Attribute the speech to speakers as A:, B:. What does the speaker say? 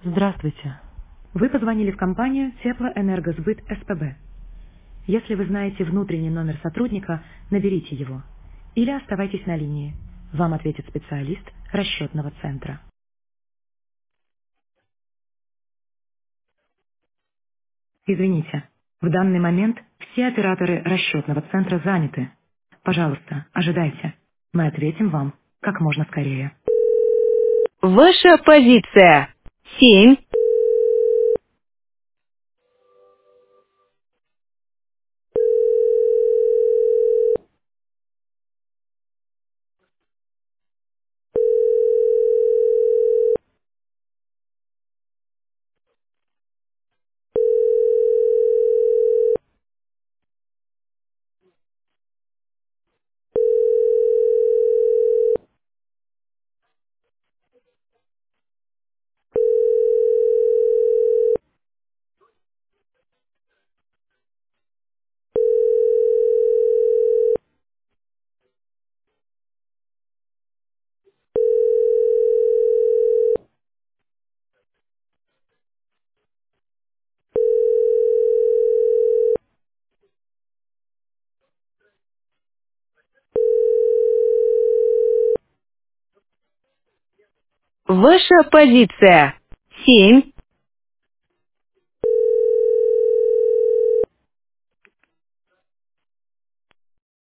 A: Здравствуйте. Вы позвонили в компанию Теплоэнергосбыт СПБ. Если вы знаете внутренний номер сотрудника, наберите его. Или оставайтесь на линии. Вам ответит специалист расчетного центра. Извините, в данный момент все операторы расчетного центра заняты. Пожалуйста, ожидайте. Мы ответим вам как можно скорее. Ваша позиция. 7. Ваша позиция. 7.